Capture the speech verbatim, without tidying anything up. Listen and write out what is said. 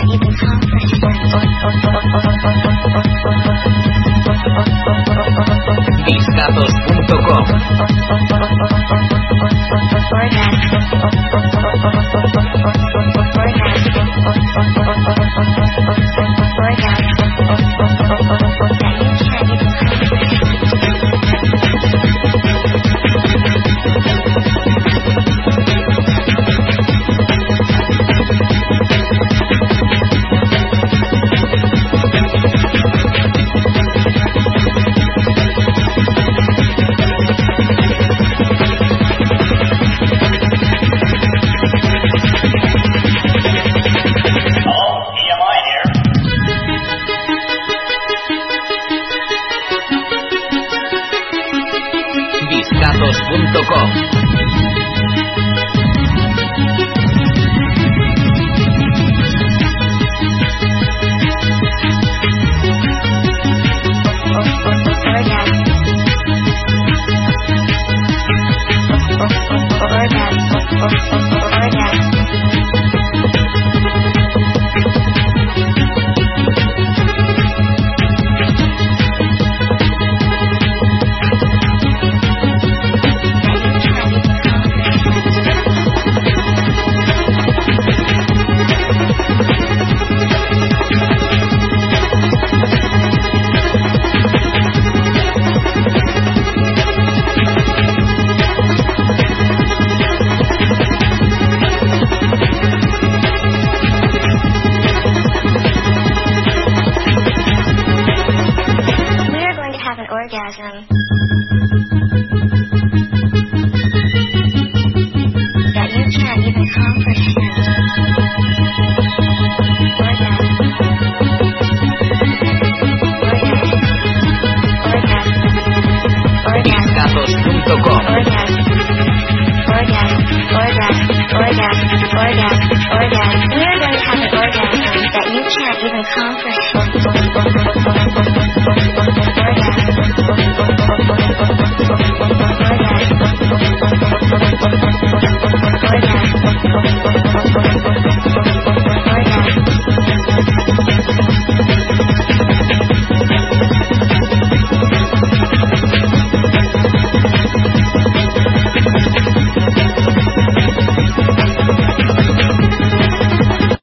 even comprehend. Disdatos punto com. Disdatos punto com. Orgasm that you can't even comprehend. Orgasm. Orgasm. Orgasm. Disdatos punto com. Orgasm. Orgasm. Orgasm. Orgasm. Orgasm. Orgasm. We're going to have an orgasm that you can't even comprehend.